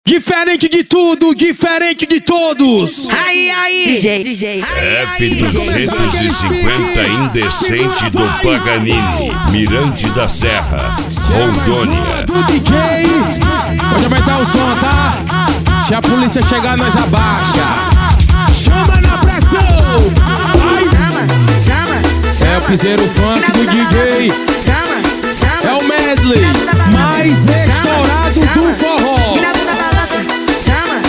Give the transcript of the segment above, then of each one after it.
Diferente de tudo, diferente de todos. Aí, DJ. F250 Indecente do Paganini, Mirante da Serra, Rondônia. Do DJ. Pode aumentar o som, tá? Se a polícia chegar, nós abaixa. Chama na pressão. Chama. É o piseiro funk do DJ. Chama. É o medley mais estourado do forró. Chama.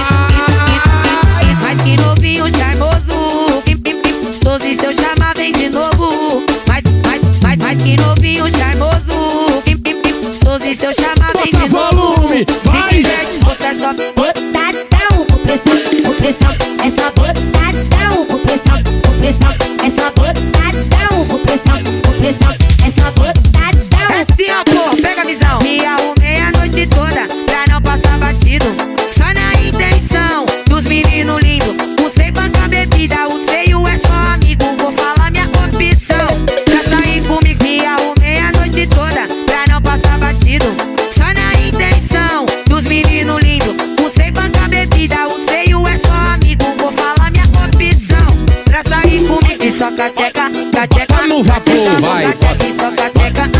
Mas que novinho charmoso. Todos se eu chamar vem de novo. Mas que novinho charmoso. Todos se eu chamar vem de novo. Volume, vai. Você é só botadão, opressão, é só botadão, opressão, é só botadão, opressão, é só botadão. é assim, ó, pô, pega a visão. Me arrumei a noite toda pra não passar batido. Só na intenção dos meninos lindos. Usei banca bebida, os feios é só amigo. Vou falar minha opção pra sair comigo. Me arrumei a noite toda pra não passar batido. Só na intenção dos meninos lindos. Usei banca bebida, os feios é só amigo. Vou falar minha opção pra sair comigo. E só cateca, no vapor, vai. E só cateca,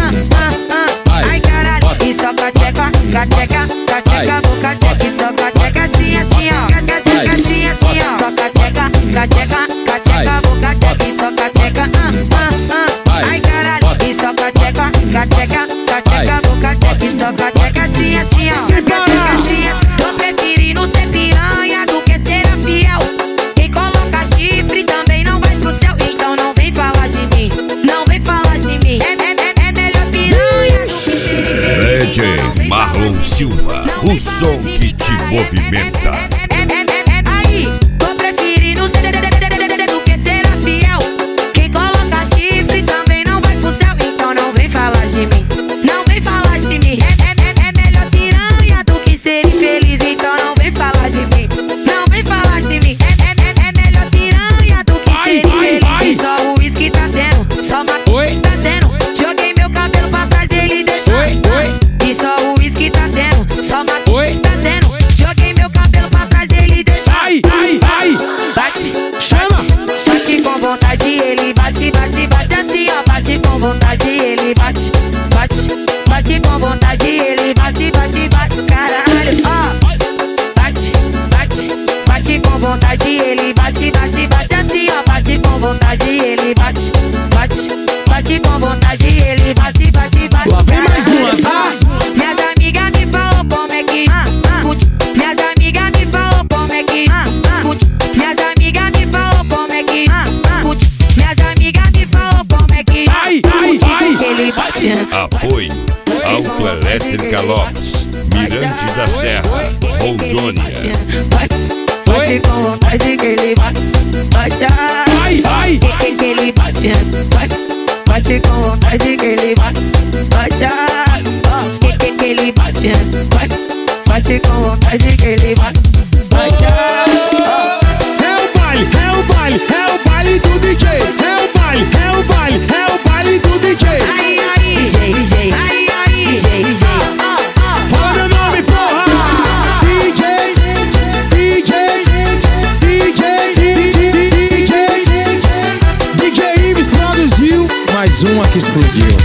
ai caralho. E só cateca, vou cateca. E só cateca assim, ó. Assim, ó. Só cateca, vou cateca. E só cateca, ai caralho. E só cateca, vou cateca. E só cateca assim, ó. Tô preferindo ser piranha do que ser a fiel. Quem coloca chifre também não vai pro céu. Então não vem falar de mim, não vem falar de mim. É melhor piranha do que ser DJ Marlon Silva, o som que te movimenta. Aí, tô preferindo ser do que ser a fiel. Quem coloca chifre também não vai pro céu. Então não vem falar de mim, não vem falar de mim. É melhor piranha do que ser infeliz. Então não vem falar de mim, não vem falar de mim. É melhor piranha do que ser infeliz. Só o uísque tá tendo, só maconha tá tendo. Joguei meu cabelo pra trás, ele deixou. E só o uísque tá tendo, só maconha tá tendo. Joguei meu cabelo pra trás, ele deixou. Ai. Bate, Chama. bate com vontade, ele bate assim, ó. Bate com vontade, ele bate com vontade, ele bate, caralho, ó. Bate com vontade, ele bate assim, ó. Bate com vontade, ele bate com vontade, ele bate. Lá vem mais uma, tá? Minhas amigas me falou como é que minhas amigas me falou como é que minhas amigas me falou como é que minhas amigas me falou como é que Ai. ele bate. Apoio Autoelétrica Lopes, Mirante da Serra, Rondônia. Bate com vontade que ele bate. Ai. Que ele bate. Bate com vontade que ele bate. Que ele bate. Bate com vontade que ele bate. É o baile do DJ. É o baile do DJ. Aí, DJ. Fala meu nome, porra. DJ Ives produziu mais uma que explodiu.